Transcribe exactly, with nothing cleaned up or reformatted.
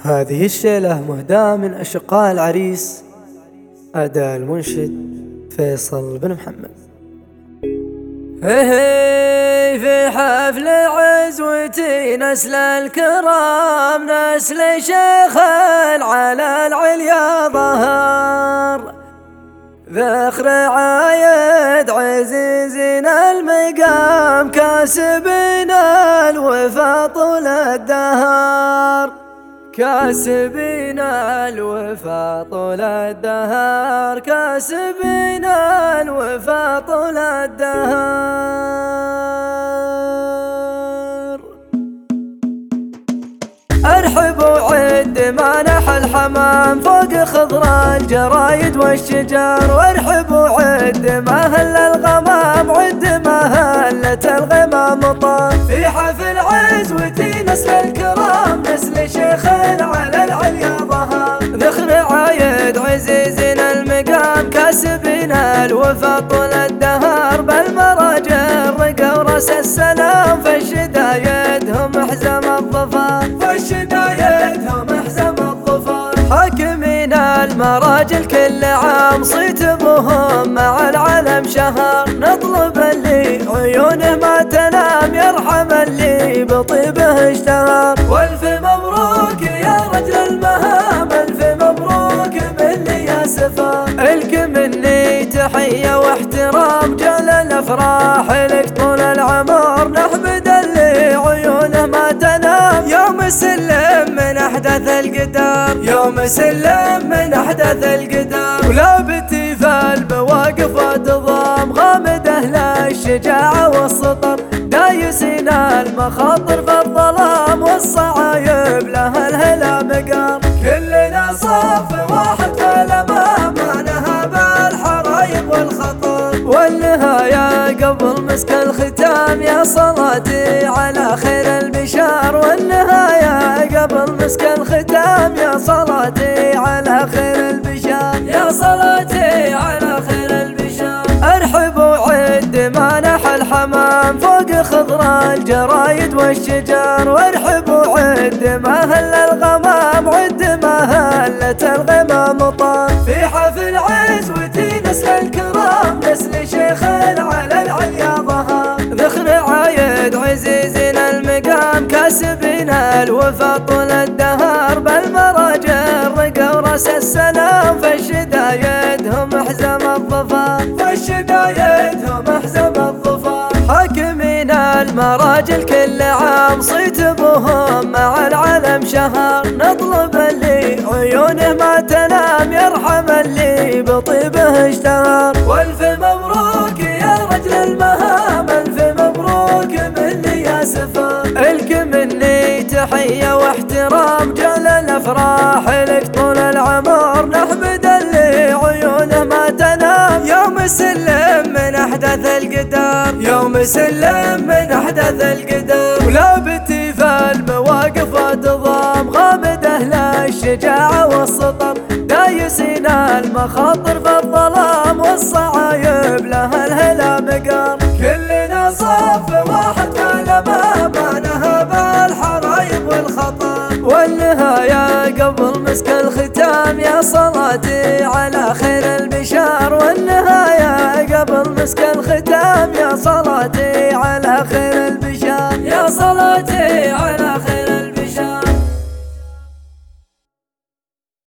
هذه الشيلة مهداة من أشقاء العريس، أداء المنشد فيصل بن محمد. هي في حفل عزوتي نسل الكرام، نسل شيخ على العليا ظهر، ذخر عايد عزيزنا المقام، كاسبين الوفا طول الدهر، كاسبين الوفا طول الدهر، كاسبين الوفا طول الدهر. ارحب وعد ما نحى الحمام فوق خضرا الجرايد والشجار، وارحب وعد ما هل الغمام، عد ما هلت الغمام طار، في حفل عزوتي نسل الكرام، نسل شيخ على العليا ظهر، ذخر عايد عزيزنا المقام، كاسبين الوفا طول الدهر، بالمراجل رقوا راس السلام، في الشدايدهم حزم الظفار، في الشدايدهم حزم الظفار. حاكمين المراجل كل عام صيت بهم مع العلم شهر، نطلب اللي عيونه ما تنام، يرحم اللي بطيبه اشتهر، والف مبروك يا رجل المهام، الف مبروك مني يا سفار، الك مني تحية واحترام، جل الافراح لك طول العمر، نحمد اللي عيونه ما تنام، يوم سلم من احدث القدر، يوم سلم من احدث القدر، ولا بتي في المواقف وتضام، غامد اهل الشجاعة والسطر، دايسين المخاطر في الظلام، والصعايب لها الهلا مقام، كلنا صف واحد في الامام، ما نهى بالحرايب والخطر، والنهاية قبل مسك الختام، يا صلاتي على خير البشار، والنهاية قبل مسك الختام، يا صلاتي على خير البشار، يا صلاتي على خير البشار. ارحب وعد ما نحى الحمام فوق خضرا الجرايد والشجار، وارحب وعد ما هل الغمام، عد ما هلت الغمام طار، في حفل عزوتي نسل الكرام، نسل شيخ على العليا ظهر، ذخر عايد عزيزنا المقام، كاسبين الوفا طول الدهر، بالمراجل رقوا راس السلام، في الشدايدهم حزم الظفار، في الشدايدهم حزم الظفار. حاكمين المراجل كل عام صيت بهم مع العلم شهر، نطلب اللي عيونه ما تنام، يرحم اللي بطيبه اشتهر، والف مبروك يا رجل المهام، الف مبروك مني يا سفار، الك مني تحية واحترام، جل الافراح لك طول العمر، نحمد اللي عيونه ما تنام، يوم سلم من احدث القدر، يوم سلم من احدث القدر، ولا بتي في المواقف وتضام، غامد اهل الشجاعة والسطر، دايسين المخاطر في الظلام، والصعايب لها الهلا مقام، كلنا صف واحد في الامام، ما نهى بالحرايب والخطر، والنهاية قبل مسك الختام، يا صلاتي على خير البشار، والنهاية قبل مسك الختام، يا صلاتي على خير البشار، يا صلاتي